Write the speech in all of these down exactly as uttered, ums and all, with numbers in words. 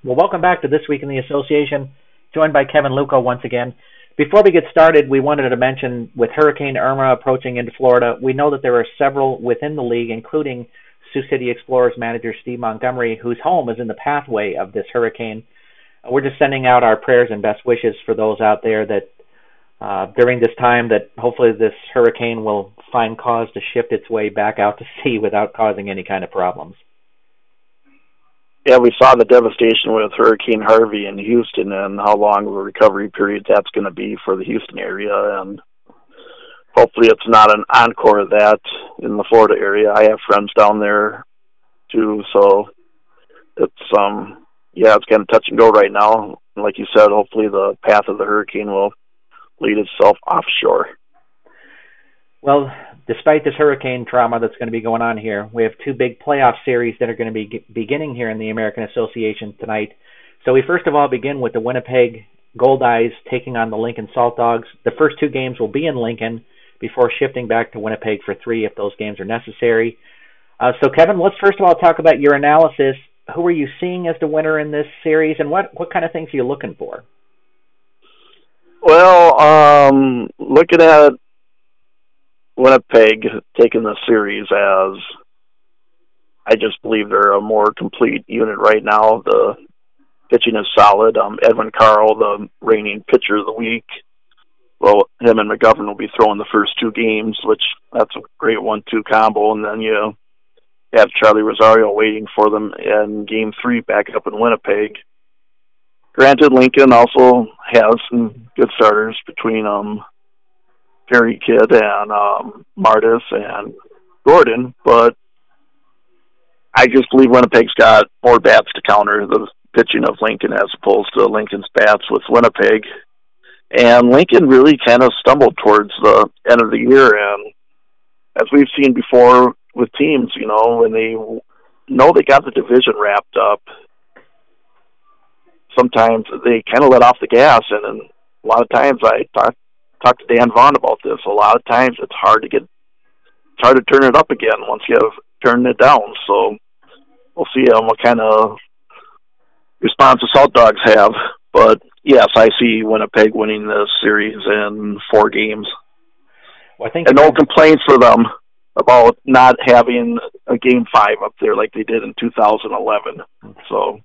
Well, welcome back to This Week in the Association, joined by Kevin Luco once again. Before we get started, we wanted to mention with Hurricane Irma approaching into Florida, we know that there are several within the league, including Sioux City Explorers manager Steve Montgomery, whose home is in the pathway of this hurricane. We're just sending out our prayers and best wishes for those out there that uh, during this time that hopefully this hurricane will find cause to shift its way back out to sea without causing any kind of problems. Yeah, we saw the devastation with Hurricane Harvey in Houston and how long of a recovery period that's going to be for the Houston area. And hopefully it's not an encore of that in the Florida area. I have friends down there, too. So it's, um, yeah, it's kind of touch and go right now. And like you said, hopefully the path of the hurricane will lead itself offshore. Well, despite this hurricane trauma that's going to be going on here, we have two big playoff series that are going to be beginning here in the American Association tonight. So we first of all begin with the Winnipeg Goldeyes taking on the Lincoln Salt Dogs. The first two games will be in Lincoln before shifting back to Winnipeg for three if those games are necessary. Uh, so, Kevin, let's first of all talk about your analysis. Who are you seeing as the winner in this series, and what, what kind of things are you looking for? Well, um, looking at Winnipeg taking the series as I just believe they're a more complete unit right now. The pitching is solid. Um, Edwin Carl, the reigning pitcher of the week, well, him and McGovern will be throwing the first two games, which that's a great one two combo. And then you have Charlie Rosario waiting for them in game three back up in Winnipeg. Granted, Lincoln also has some good starters between um. Perry Kidd and um, Martis and Gordon, but I just believe Winnipeg's got more bats to counter the pitching of Lincoln as opposed to Lincoln's bats with Winnipeg. And Lincoln really kind of stumbled towards the end of the year, and as we've seen before with teams, you know, when they know they got the division wrapped up, sometimes they kind of let off the gas, and, and a lot of times I talk Talked to Dan Vaughn about this. A lot of times it's hard to get, it's hard to turn it up again once you have turned it down. So we'll see um, what kind of response the Salt Dogs have. But yes, I see Winnipeg winning this series in four games. Well, I think and no complaints for them about not having a game five up there like they did in two thousand eleven. So.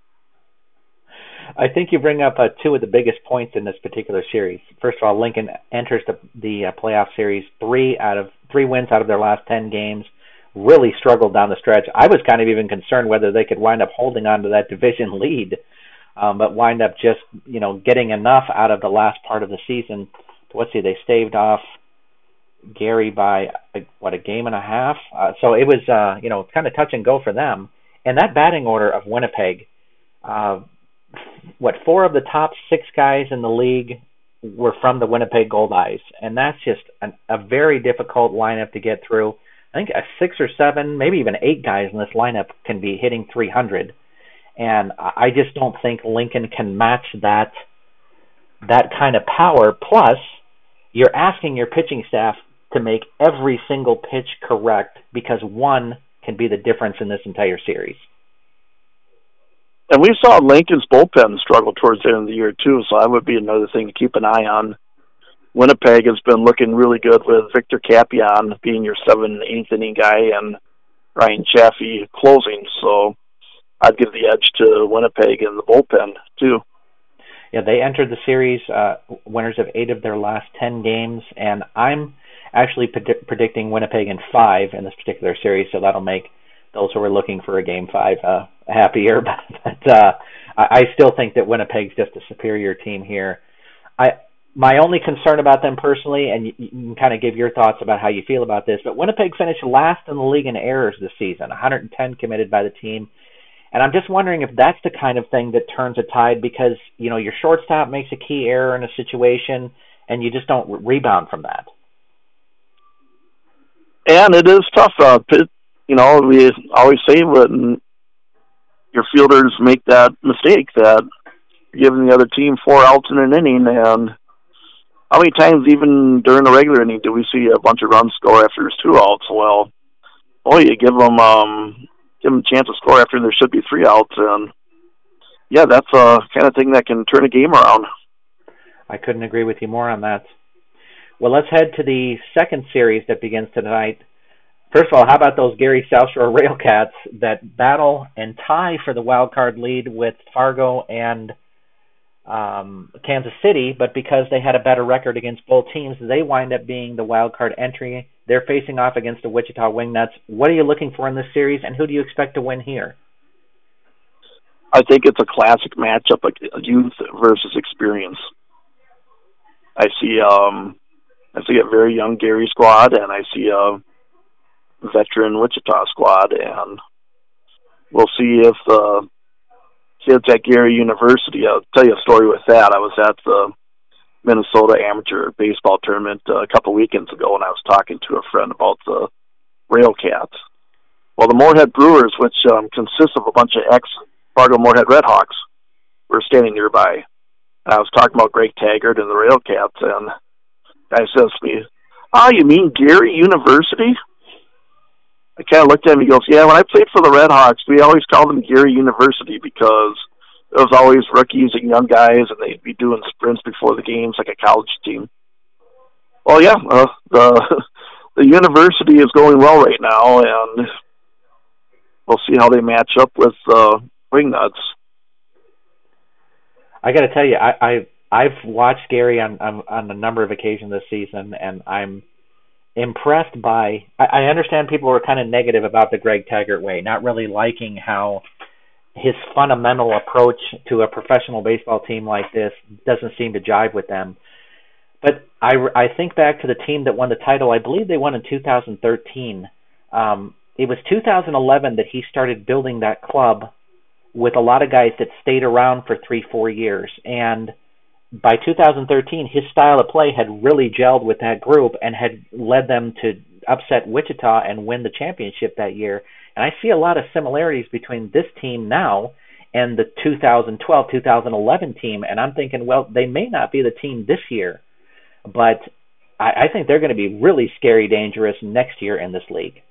I think you bring up uh, two of the biggest points in this particular series. First of all, Lincoln enters the, the uh, playoff series three out of three wins out of their last ten games. Really struggled down the stretch. I was kind of even concerned whether they could wind up holding on to that division lead, um, but wind up just you know getting enough out of the last part of the season. To, let's see, they staved off Gary by a, what a game and a half. Uh, so it was uh, you know kind of touch and go for them. And that batting order of Winnipeg. Uh, What four of the top six guys in the league were from the Winnipeg Goldeyes, and that's just an, a very difficult lineup to get through. I think a six or seven, maybe even eight guys in this lineup can be hitting three hundred, and I just don't think Lincoln can match that that kind of power. Plus, you're asking your pitching staff to make every single pitch correct because one can be the difference in this entire series. And we saw Lincoln's bullpen struggle towards the end of the year, too, so that would be another thing to keep an eye on. Winnipeg has been looking really good with Victor Capion being your seventh, eighth inning guy and Ryan Chaffee closing, so I'd give the edge to Winnipeg in the bullpen, too. Yeah, they entered the series uh, winners of eight of their last ten games, and I'm actually pred- predicting Winnipeg in five in this particular series, so that'll make those who are looking for a game five uh, happier. But uh, I still think that Winnipeg's just a superior team here. I my only concern about them personally, and you, you can kind of give your thoughts about how you feel about this, but Winnipeg finished last in the league in errors this season, one hundred ten committed by the team. And I'm just wondering if that's the kind of thing that turns a tide because, you know, your shortstop makes a key error in a situation and you just don't re- rebound from that. And it is tough. Uh, You know, we always say when your fielders make that mistake that you're giving the other team four outs in an inning, and how many times even during the regular inning do we see a bunch of runs score after there's two outs? Well, boy, you give them um, give them a chance to score after there should be three outs, and yeah, that's a kind of thing that can turn a game around. I couldn't agree with you more on that. Well, let's head to the second series that begins tonight. First of all, how about those Gary South Shore Railcats that battle and tie for the wild card lead with Fargo and um, Kansas City, but because they had a better record against both teams, they wind up being the wild card entry. They're facing off against the Wichita Wingnuts. What are you looking for in this series, and who do you expect to win here? I think it's a classic matchup, like youth versus experience. I see, um, I see a very young Gary squad, and I see a veteran Wichita squad, and we'll see if the kids at Gary University. I'll tell you a story with that. I was at the Minnesota Amateur Baseball Tournament uh, a couple weekends ago, and I was talking to a friend about the Railcats. Well, the Moorhead Brewers, which um, consists of a bunch of ex-Fargo Moorhead Redhawks, were standing nearby. And I was talking about Greg Taggart and the Railcats, and the guy says to me, "Oh, you mean Gary University?" I kind of looked at him, he goes, "Yeah, when I played for the Redhawks, we always called them Gary University because it was always rookies and young guys, and they'd be doing sprints before the games like a college team." Well, yeah, uh, the the university is going well right now, and we'll see how they match up with uh, Wingnuts. I got to tell you, I, I I've watched Gary on, on on a number of occasions this season, and I'm impressed by. I, I understand people were kind of negative about the Greg Taggart way, not really liking how his fundamental approach to a professional baseball team like this doesn't seem to jive with them. But I, I think back to the team that won the title. I believe they won in two thousand thirteen. Um, it was two thousand eleven that he started building that club with a lot of guys that stayed around for three, four years. And by two thousand thirteen, his style of play had really gelled with that group and had led them to upset Wichita and win the championship that year. And I see a lot of similarities between this team now and the two thousand twelve, two thousand eleven team. And I'm thinking, well, they may not be the team this year, but I, I think they're going to be really scary dangerous next year in this league.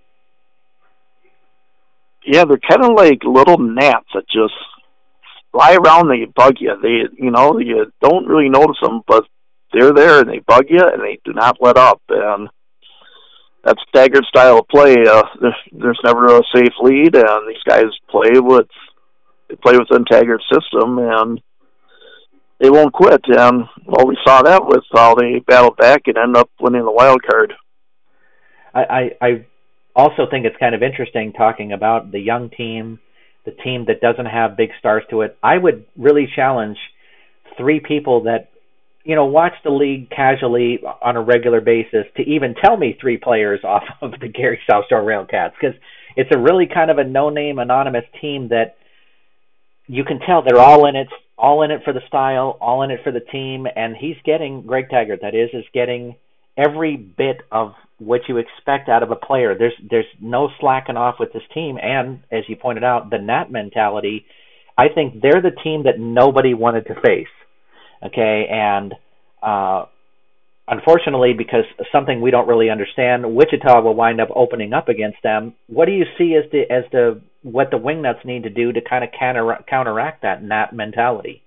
Yeah, they're kind of like little gnats that just fly around, they bug you. They, you know, you don't really notice them, but they're there and they bug you and they do not let up. And that's Taggart's style of play. Uh, there's, there's never a safe lead, and these guys play with they play within Taggart's system, and they won't quit. And well, we saw that with how they battled back and ended up winning the wild card. I, I, I also think it's kind of interesting talking about the young team, the team that doesn't have big stars to it. I would really challenge three people that, you know, watch the league casually on a regular basis to even tell me three players off of the Gary South Shore Railcats, because it's a really kind of a no-name anonymous team that you can tell they're all in it, all in it for the style, all in it for the team, and he's getting, Greg Taggart that is, is getting every bit of what you expect out of a player. There's there's no slacking off with this team, and as you pointed out, the Nat mentality. I think they're the team that nobody wanted to face. Okay, and uh, unfortunately, because something we don't really understand, Wichita will wind up opening up against them. What do you see as the as the what the Wingnuts need to do to kind of counter, counteract that Nat mentality?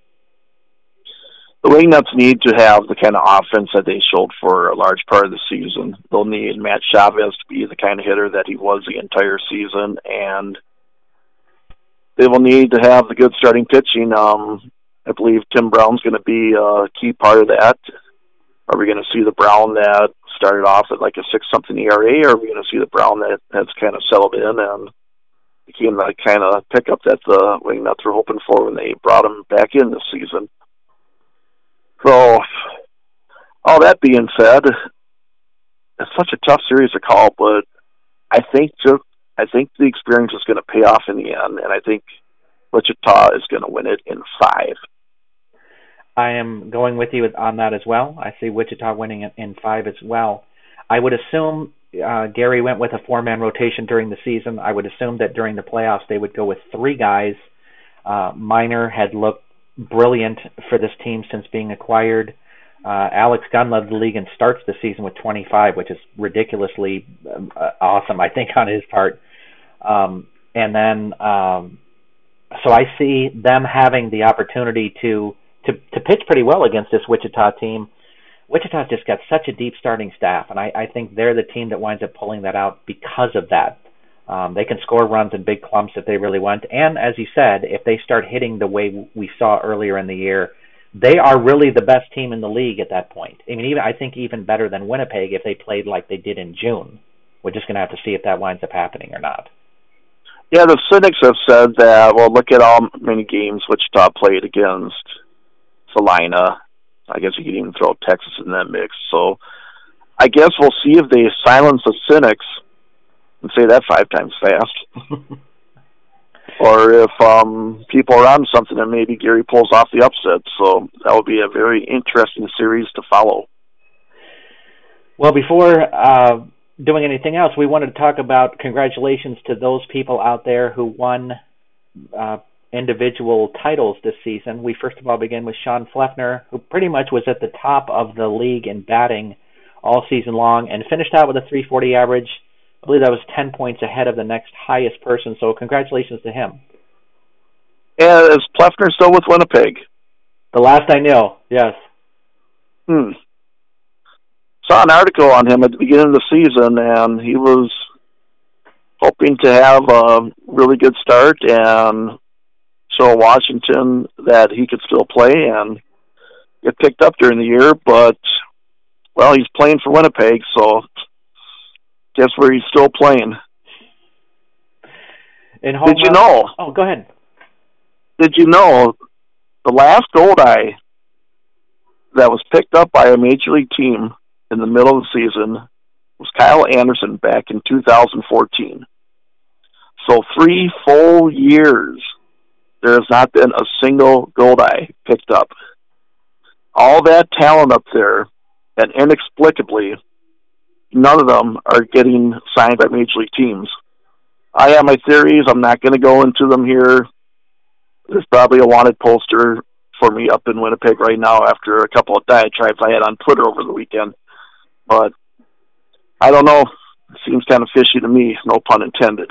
The Wingnuts need to have the kind of offense that they showed for a large part of the season. They'll need Matt Chavez to be the kind of hitter that he was the entire season, and they will need to have the good starting pitching. Um, I believe Tim Brown's going to be a key part of that. Are we going to see the Brown that started off at like a six-something E R A, or are we going to see the Brown that has kind of settled in and became that kind of pickup that the Wingnuts were hoping for when they brought him back in this season? So, all that being said, it's such a tough series to call, but I think just, I think the experience is going to pay off in the end, and I think Wichita is going to win it in five. I am going with you on that as well. I see Wichita winning it in five as well. I would assume uh, Gary went with a four-man rotation during the season. I would assume that during the playoffs they would go with three guys. Uh, Minor had looked brilliant for this team since being acquired. Uh, Alex Gunn led the league and starts the season with twenty-five, which is ridiculously uh, awesome, I think, on his part. Um, and then um, so I see them having the opportunity to, to, to pitch pretty well against this Wichita team. Wichita's just got such a deep starting staff, and I, I think they're the team that winds up pulling that out because of that. Um, they can score runs in big clumps if they really want. And as you said, if they start hitting the way we saw earlier in the year, they are really the best team in the league at that point. I mean, even I think even better than Winnipeg if they played like they did in June. We're just going to have to see if that winds up happening or not. Yeah, the cynics have said that, well, look at how many games Wichita played against Salina. I guess you could even throw Texas in that mix. So I guess we'll see if they silence the cynics and say that five times fast. Or if um, people are on something and maybe Gary pulls off the upset. So that will be a very interesting series to follow. Well, before uh, doing anything else, we wanted to talk about congratulations to those people out there who won uh, individual titles this season. We first of all begin with Sean Fleffner, who pretty much was at the top of the league in batting all season long and finished out with a three forty average. I believe that was ten points ahead of the next highest person, so congratulations to him. And is Pleffner still with Winnipeg? The last I knew, yes. Hmm. Saw an article on him at the beginning of the season, and he was hoping to have a really good start and show Washington that he could still play and get picked up during the year, but, well, he's playing for Winnipeg, so guess where he's still playing. In home Did you run? know? Oh, go ahead. Did you know the last Goldeye that was picked up by a major league team in the middle of the season was Kyle Anderson back in two thousand fourteen. So three full years there has not been a single Goldeye picked up. All that talent up there, and inexplicably, none of them are getting signed by major league teams. I have my theories. I'm not going to go into them here. There's probably a wanted poster for me up in Winnipeg right now after a couple of diatribes I had on Twitter over the weekend. But I don't know. It seems kind of fishy to me, no pun intended,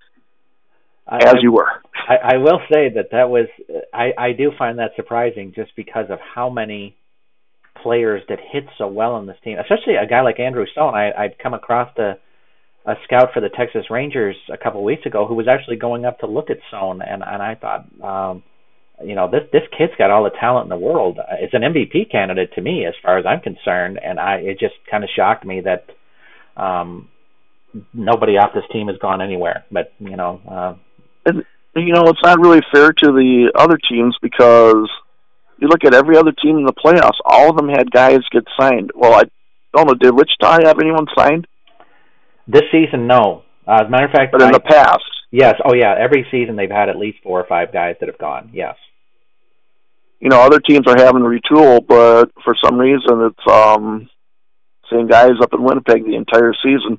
I, as I, you were. I, I will say that that was, I, I do find that surprising just because of how many players that hit so well on this team, especially a guy like Andrew Stone. I, I'd come across a, a scout for the Texas Rangers a couple of weeks ago who was actually going up to look at Stone, and, and I thought, um, you know, this this kid's got all the talent in the world. It's an M V P candidate to me as far as I'm concerned, and I it just kind of shocked me that um, nobody off this team has gone anywhere. But, you know... Uh, and, you know, it's not really fair to the other teams because you look at every other team in the playoffs, all of them had guys get signed. Well, I don't know, did Wichita have anyone signed? This season, no. Uh, as a matter of fact... But in I, the past? Yes. Oh, yeah. Every season they've had at least four or five guys that have gone, yes. You know, other teams are having to retool, but for some reason it's um, same guys up in Winnipeg the entire season.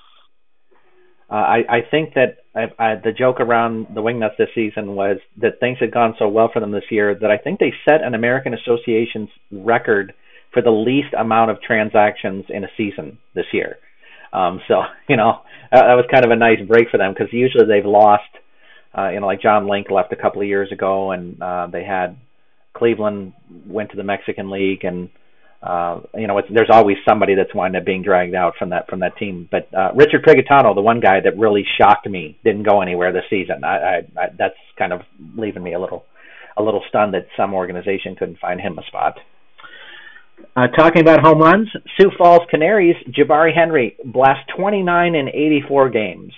Uh, I, I think that I, I, the joke around the Wingnuts this season was that things had gone so well for them this year that I think they set an American Association's record for the least amount of transactions in a season this year. Um, so, you know, that, that was kind of a nice break for them because usually they've lost, uh, you know, like John Link left a couple of years ago, and uh, they had Cleveland went to the Mexican League, and uh, you know, it's, there's always somebody that's wound up being dragged out from that from that team. But uh, Richard Prigatano, the one guy that really shocked me, didn't go anywhere this season. I, I, I that's kind of leaving me a little a little stunned that some organization couldn't find him a spot. Uh, talking about home runs, Sioux Falls Canaries, Jabari Henry blast twenty-nine in eighty-four games.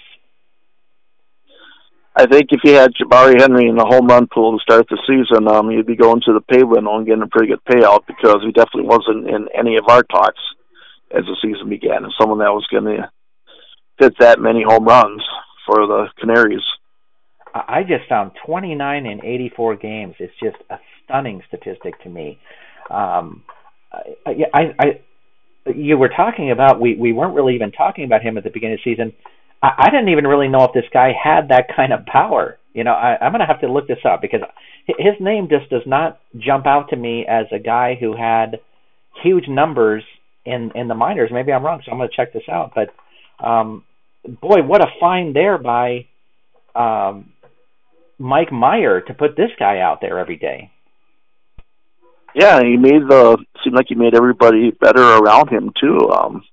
I think if you had Jabari Henry in the home run pool to start the season, um, you'd be going to the pay window and getting a pretty good payout because he definitely wasn't in any of our talks as the season began. And someone that was going to hit that many home runs for the Canaries. I just found twenty-nine in eighty-four games. It's just a stunning statistic to me. Um, I, I, I, you were talking about, we, we weren't really even talking about him at the beginning of the season. I didn't even really know if this guy had that kind of power. You know, I, I'm going to have to look this up because his name just does not jump out to me as a guy who had huge numbers in, in the minors. Maybe I'm wrong, so I'm going to check this out. But, um, boy, what a find there by um, Mike Meyer to put this guy out there every day. Yeah, he made the seemed like he made everybody better around him too. Um,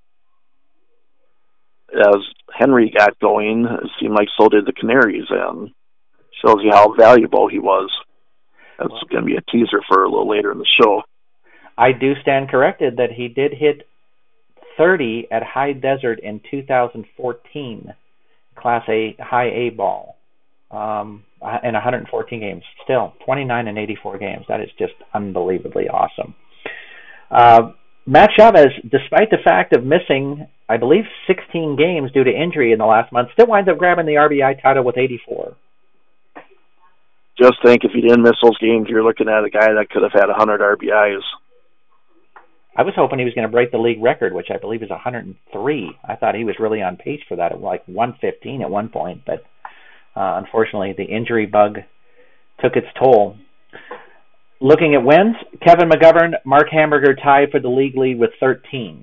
as Henry got going, it seemed like so did the Canaries, and shows you how valuable he was. That's well, going to be a teaser for a little later in the show. I do stand corrected that he did hit thirty at High Desert in two thousand fourteen, Class A High A ball. Um, in one hundred fourteen games. Still, twenty-nine and eighty-four games. That is just unbelievably awesome. Uh, Matt Chavez, despite the fact of missing, I believe, sixteen games due to injury in the last month, still winds up grabbing the R B I title with eighty-four. Just think, if he didn't miss those games, you're looking at a guy that could have had one hundred R B Is. I was hoping he was going to break the league record, which I believe is one hundred three. I thought he was really on pace for that at like one fifteen at one point, but Uh, unfortunately, the injury bug took its toll. Looking at wins, Kevin McGovern, Mark Hamburger tied for the league lead with thirteen.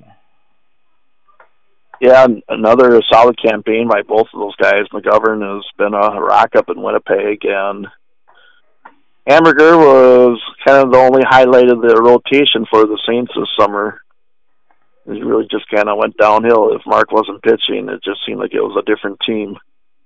Yeah, another solid campaign by both of those guys. McGovern has been a rock up in Winnipeg, and Hamburger was kind of the only highlight of the rotation for the Saints this summer. It really just kind of went downhill. If Mark wasn't pitching, it just seemed like it was a different team.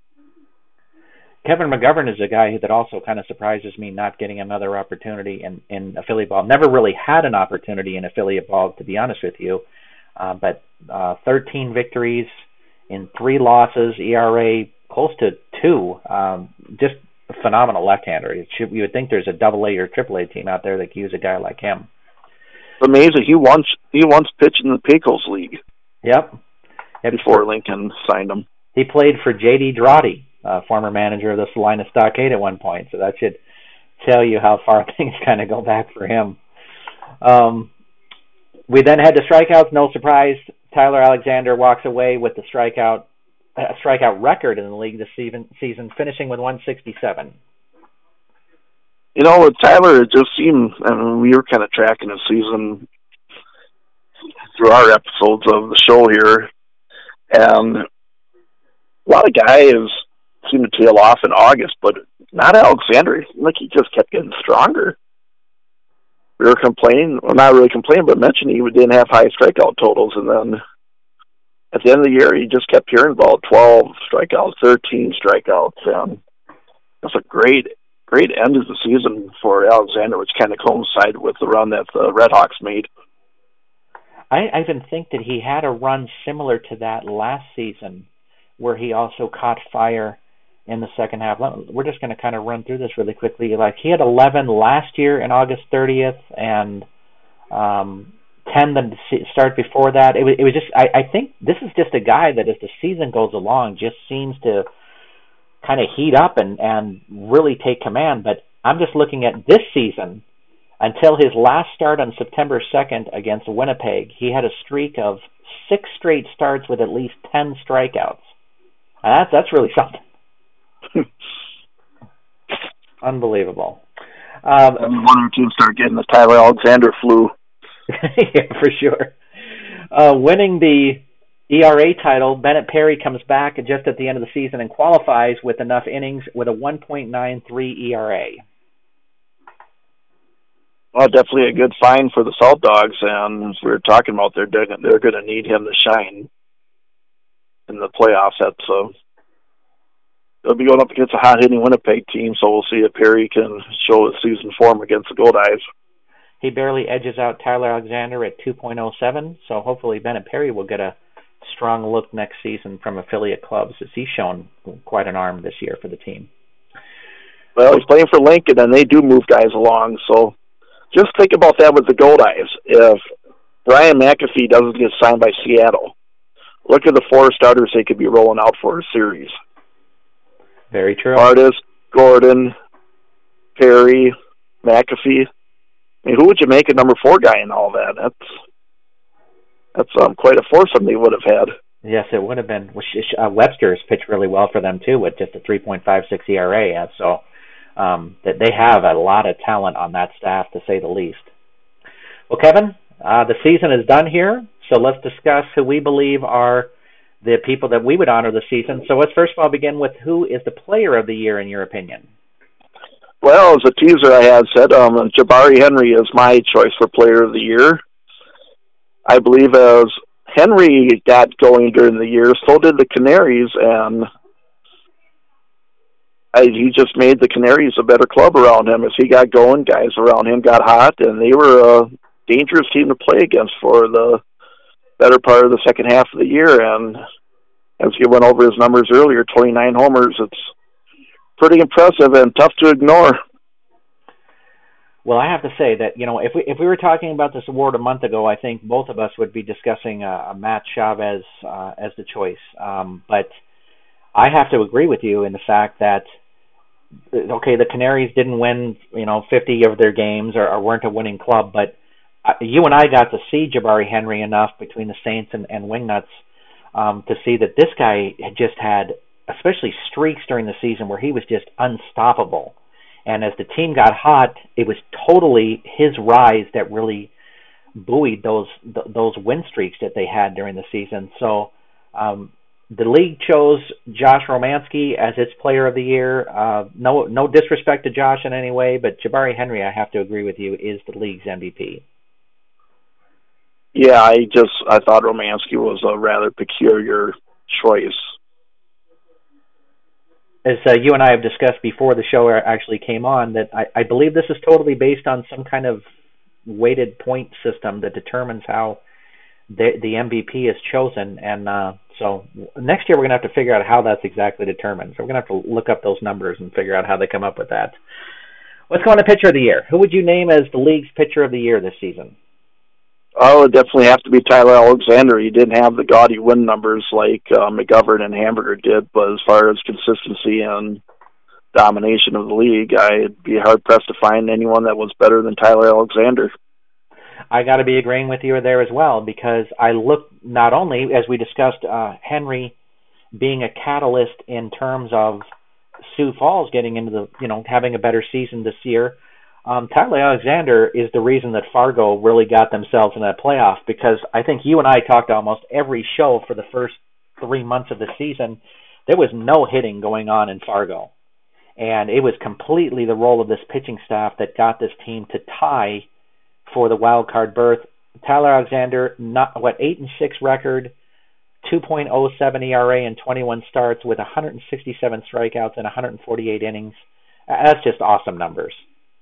Kevin McGovern is a guy that also kind of surprises me not getting another opportunity in, in affiliate ball. Never really had an opportunity in affiliate ball, to be honest with you. Uh, but uh, thirteen victories in three losses, E R A close to two. Um, just a phenomenal left-hander. It should, you would think there's a double A or triple A team out there that could use a guy like him. It's amazing. He once he once pitched in the Pecos League. Yep. yep. Before Lincoln signed him. He played for J D Drawdy, Uh, former manager of the Salina Stockade at one point, so that should tell you how far things kind of go back for him. Um, we then head to strikeouts. No surprise, Tyler Alexander walks away with the strikeout uh, strikeout record in the league this season, season finishing with one sixty-seven. You know, with Tyler, it just seemed, I mean, we were kind of tracking his season through our episodes of the show here, and a lot of guys seemed to tail off in August, but not Alexander. It seemed like he just kept getting stronger. We were complaining, well, not really complaining, but mentioning he didn't have high strikeout totals, and then at the end of the year, he just kept hearing about twelve strikeouts, thirteen strikeouts, and that's a great, great end of the season for Alexander, which kind of coincided with the run that the Red Hawks made. I, I even think that he had a run similar to that last season, where he also caught fire in the second half. We're just going to kind of run through this really quickly. Like, he had eleven last year in August thirtieth, and um, ten the start before that. It was, it was just, I, I think this is just a guy that as the season goes along just seems to kind of heat up and, and really take command. But I'm just looking at this season. Until his last start on September second against Winnipeg, he had a streak of six straight starts with at least ten strikeouts. And that's, that's really something. Unbelievable. Um, one or two start getting the Tyler Alexander flu. Yeah, for sure. Uh, winning the E R A title, Bennett Perry comes back just at the end of the season and qualifies with enough innings with a one point nine three E R A. Well, definitely a good find for the Salt Dogs, and as we were talking about, they're they're going to need him to shine in the playoffs. That's so. They'll be going up against a hot-hitting Winnipeg team, so we'll see if Perry can show his season form against the Goldeyes. He barely edges out Tyler Alexander at two point oh seven, so hopefully Bennett Perry will get a strong look next season from affiliate clubs, as he's shown quite an arm this year for the team. Well, he's playing for Lincoln, and they do move guys along, so just think about that with the Goldeyes. If Brian McAfee doesn't get signed by Seattle, look at the four starters they could be rolling out for a series. Very true. Artis, Gordon, Perry, McAfee. I mean, who would you make a number four guy in all that? That's that's um, quite a foursome they would have had. Yes, it would have been. Uh, Webster's pitched really well for them too, with just a three point five six E R A. So um, that they have a lot of talent on that staff, to say the least. Well, Kevin, uh, the season is done here, so let's discuss who we believe are the people that we would honor this season. So let's first of all begin with who is the player of the year in your opinion? Well, as a teaser, I had said um, Jabari Henry is my choice for Player of the Year. I believe as Henry got going during the year, so did the Canaries, and I, he just made the Canaries a better club around him. As he got going, guys around him got hot, and they were a dangerous team to play against for the better part of the second half of the year. And as he went over his numbers earlier, twenty-nine homers, it's pretty impressive and tough to ignore. Well, I have to say that, you know, if we if we were talking about this award a month ago, I think both of us would be discussing uh, Matt Chavez uh, as the choice. Um, but I have to agree with you in the fact that, okay, the Canaries didn't win, you know, fifty of their games or, or weren't a winning club, but uh, you and I got to see Jabari Henry enough between the Saints and, and Wingnuts um, to see that this guy had just had, especially streaks during the season where he was just unstoppable. And as the team got hot, it was totally his rise that really buoyed those th- those win streaks that they had during the season. So um, the league chose Josh Romanski as its Player of the Year. Uh, no no disrespect to Josh in any way, but Jabari Henry, I have to agree with you, is the league's M V P. Yeah, I just I thought Romanski was a rather peculiar choice. As uh, you and I have discussed before the show actually came on, that I, I believe this is totally based on some kind of weighted point system that determines how the, the M V P is chosen. And uh, so next year we're going to have to figure out how that's exactly determined. So we're going to have to look up those numbers and figure out how they come up with that. Let's go on to Pitcher of the Year. Who would you name as the league's Pitcher of the Year this season? Oh, it would definitely have to be Tyler Alexander. He didn't have the gaudy win numbers like uh, McGovern and Hamburger did, but as far as consistency and domination of the league, I'd be hard-pressed to find anyone that was better than Tyler Alexander. I got to be agreeing with you there as well, because I look not only, as we discussed, uh, Henry being a catalyst in terms of Sioux Falls getting into the, you know, having a better season this year. Um, Tyler Alexander is the reason that Fargo really got themselves in that playoff, because I think you and I talked almost every show for the first three months of the season. There was no hitting going on in Fargo, and it was completely the role of this pitching staff that got this team to tie for the wild card berth. Tyler Alexander, not what eight and six record, two point oh seven E R A in twenty-one starts with one hundred sixty-seven strikeouts and one hundred forty-eight innings. That's just awesome numbers.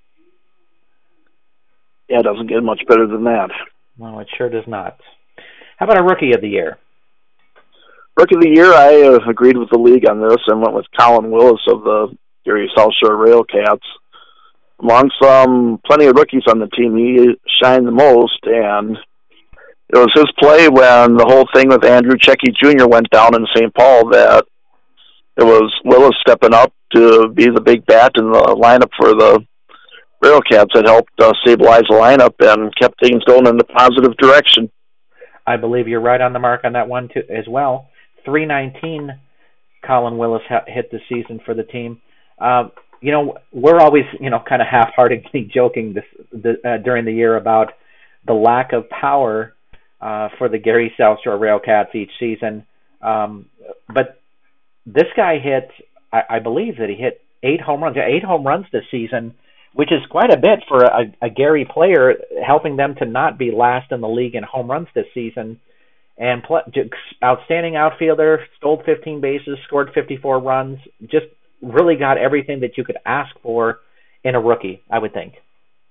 Yeah, it doesn't get much better than that. No, it sure does not. How about a Rookie of the Year? Rookie of the Year, I uh, agreed with the league on this and went with Colin Willis of the Gary South Shore Railcats. Among some plenty of rookies on the team, he shined the most, and it was his play when the whole thing with Andrew Checky Junior went down in Saint Paul that it was Willis stepping up to be the big bat in the lineup for the Railcats that helped uh, stabilize the lineup and kept things going in the positive direction. I believe you're right on the mark on that one too, as well. three nineteen Colin Willis ha- hit this season for the team. Um, you know, we're always, you know, kind of half-heartedly joking this the, uh, during the year about the lack of power uh, for the Gary South Shore Railcats each season. Um, but this guy hit, I, I believe that he hit eight home runs, eight home runs this season, which is quite a bit for a, a Gary player, helping them to not be last in the league in home runs this season. And pl- outstanding outfielder, stole fifteen bases, scored fifty-four runs, just really got everything that you could ask for in a rookie, I would think.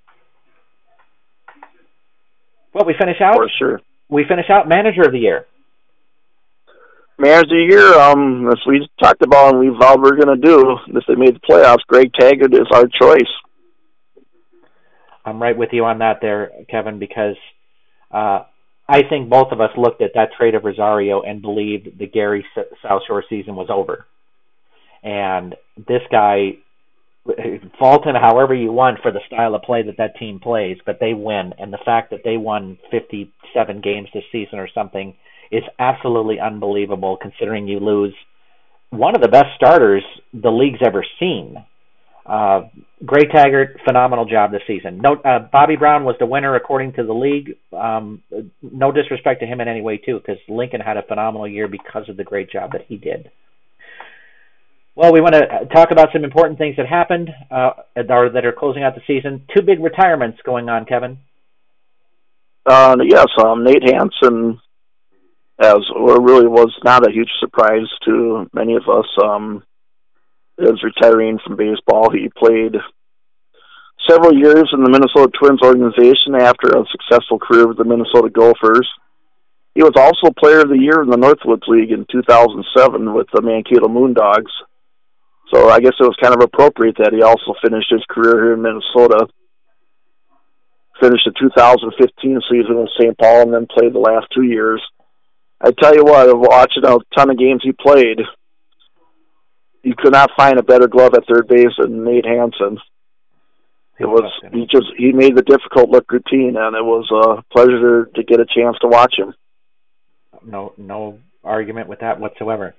Well, we finish out. For sure. We finish out Manager of the Year. Manager of the Year, um, as we talked about and we vowed we we're going to do, if they made the playoffs, Greg Taggart is our choice. I'm right with you on that there, Kevin, because uh, I think both of us looked at that trade of Rosario and believed the Gary South Shore season was over. And this guy, fault him however you want for the style of play that that team plays, but they win. And the fact that they won fifty-seven games this season or something is absolutely unbelievable, considering you lose one of the best starters the league's ever seen. Uh, Greg Taggart, phenomenal job this season. No, uh, Bobby Brown was the winner according to the league. Um, no disrespect to him in any way, too, because Lincoln had a phenomenal year because of the great job that he did. Well, we want to talk about some important things that happened uh, that are that are closing out the season. Two big retirements going on, Kevin. Uh, yes, um, Nate Hansen, as or really was not a huge surprise to many of us, um, is retiring from baseball. He played several years in the Minnesota Twins organization after a successful career with the Minnesota Gophers. He was also Player of the Year in the Northwoods League in two thousand seven with the Mankato Moondogs. So I guess it was kind of appropriate that he also finished his career here in Minnesota. Finished the two thousand fifteen season with Saint Paul and then played the last two years. I tell you what, watching a ton of games he played, you could not find a better glove at third base than Nate Hansen. It was he just he made the difficult look routine, and it was a pleasure to get a chance to watch him. No, no argument with that whatsoever.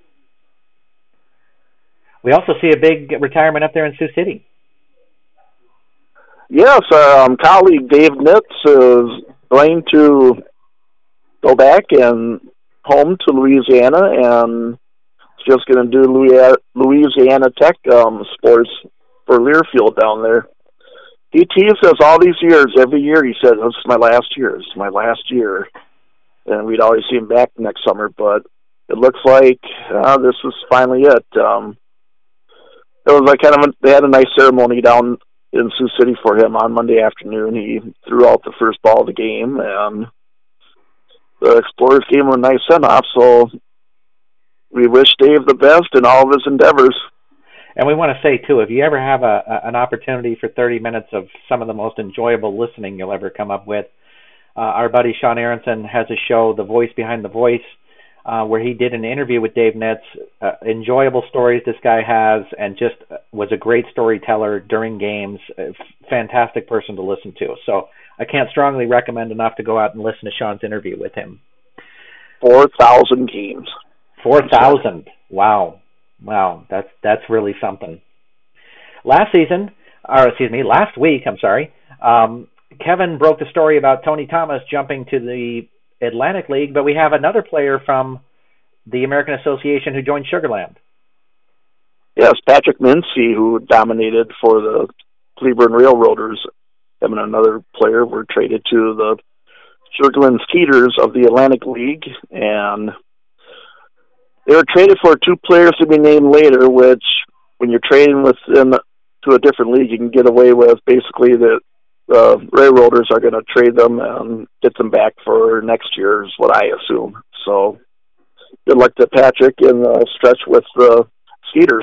We also see a big retirement up there in Sioux City. Yes, our um, colleague Dave Nitz is going to go back and home to Louisiana, and is just going to do Louisiana Tech um, sports for Learfield down there. He teased us all these years. Every year he said, "This is my last year. This is my last year," and we'd always see him back next summer. But it looks like uh, this is finally it. Um, it was like kind of a, they had a nice ceremony down in Sioux City for him on Monday afternoon. He threw out the first ball of the game, and the Explorers gave him a nice send-off. So we wish Dave the best in all of his endeavors. And we want to say, too, if you ever have a, a an opportunity for thirty minutes of some of the most enjoyable listening you'll ever come up with, uh, our buddy Sean Aronson has a show, The Voice Behind the Voice, uh, where he did an interview with Dave Nitz. Uh, enjoyable stories this guy has, and just was a great storyteller during games. A fantastic person to listen to. So I can't strongly recommend enough to go out and listen to Sean's interview with him. four thousand games. four thousand. Wow. Wow, that's that's really something. Last season, or excuse me, last week, I'm sorry, um, Kevin broke the story about Tony Thomas jumping to the Atlantic League, but we have another player from the American Association who joined Sugarland. Yes, Patrick Mincy, who dominated for the Cleburne Railroaders. Him and another player were traded to the Sugarland Skeeters of the Atlantic League, and they were traded for two players to be named later, which when you're trading within to a different league, you can get away with basically that the Railroaders are going to trade them and get them back for next year is what I assume. So good luck to Patrick in the stretch with the Skeeters.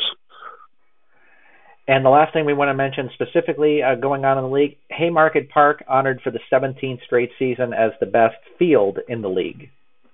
And the last thing we want to mention specifically uh, going on in the league, Haymarket Park honored for the seventeenth straight season as the best field in the league.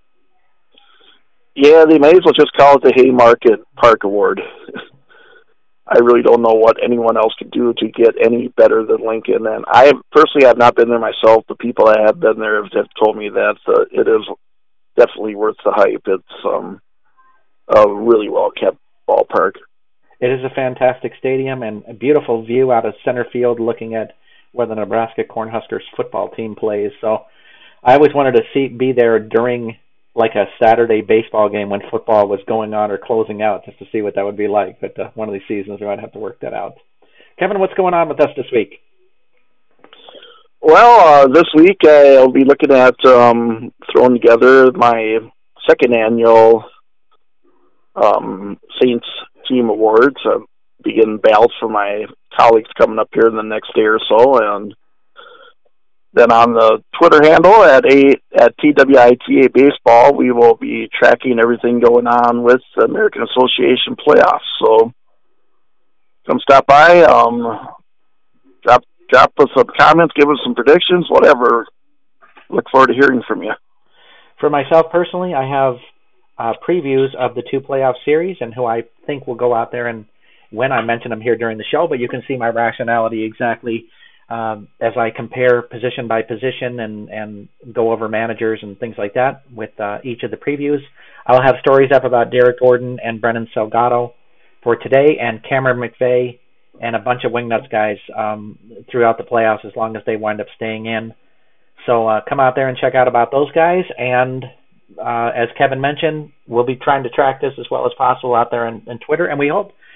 Yeah, they may as well just call it the Haymarket Park Award. I really don't know what anyone else could do to get any better than Lincoln. And I have, personally have not been there myself. The people that have been there have, have told me that uh, it is definitely worth the hype. It's um, a really well-kept ballpark. It is a fantastic stadium and a beautiful view out of center field looking at where the Nebraska Cornhuskers football team plays. So I always wanted to see be there during like a Saturday baseball game when football was going on or closing out, just to see what that would be like. But uh, one of these seasons we might have to work that out. Kevin, what's going on with us this week? Well, uh, this week I'll be looking at um, throwing together my second annual um, Saints Team Awards. I'll begin ballots for my colleagues coming up here in the next day or so, and then on the Twitter handle at a at T W I T A Baseball, we will be tracking everything going on with the American Association playoffs. So come stop by, um, drop drop us some comments, give us some predictions, whatever. Look forward to hearing from you. For myself personally, I have uh, previews of the two playoff series and who I think will go out there and when I mention them here during the show, but you can see my rationality exactly Um, as I compare position by position and, and go over managers and things like that with uh, each of the previews. I'll have stories up about Derek Gordon and Brennan Salgado for today, and Cameron McVeigh and a bunch of Wingnuts guys um, throughout the playoffs as long as they wind up staying in. So uh, come out there and check out about those guys. And uh, as Kevin mentioned, we'll be trying to track this as well as possible out there on, on Twitter. And we hope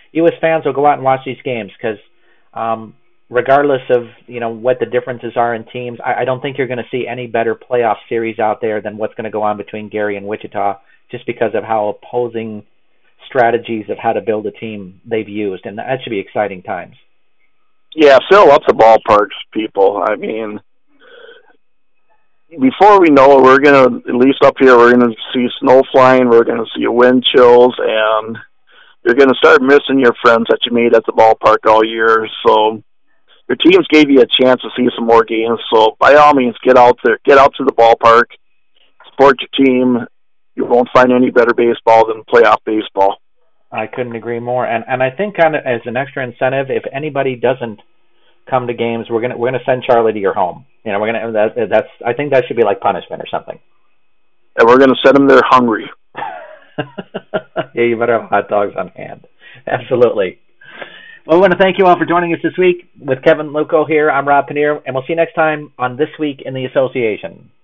you as fans will go out and watch these games because um, regardless of you know what the differences are in teams, I, I don't think you're going to see any better playoff series out there than what's going to go on between Gary and Wichita, just because of how opposing strategies of how to build a team they've used, and that should be exciting times. Yeah, fill up the ballparks, people. I mean, before we know it, we're going to, at least up here, we're going to see snow flying, we're going to see wind chills, and you're going to start missing your friends that you made at the ballpark all year. So your teams gave you a chance to see some more games. So by all means, get out there, get out to the ballpark, support your team. You won't find any better baseball than playoff baseball. I couldn't agree more. And and I think kind of as an extra incentive, if anybody doesn't come to games, we're gonna we're gonna send Charlie to your home. You know, we're gonna that, that's I think that should be like punishment or something. And we're gonna send them there hungry. Yeah, you better have hot dogs on hand. Absolutely. Well, I want to thank you all for joining us this week with Kevin Luco here. I'm Rob Paneer, and we'll see you next time on This Week in the Association.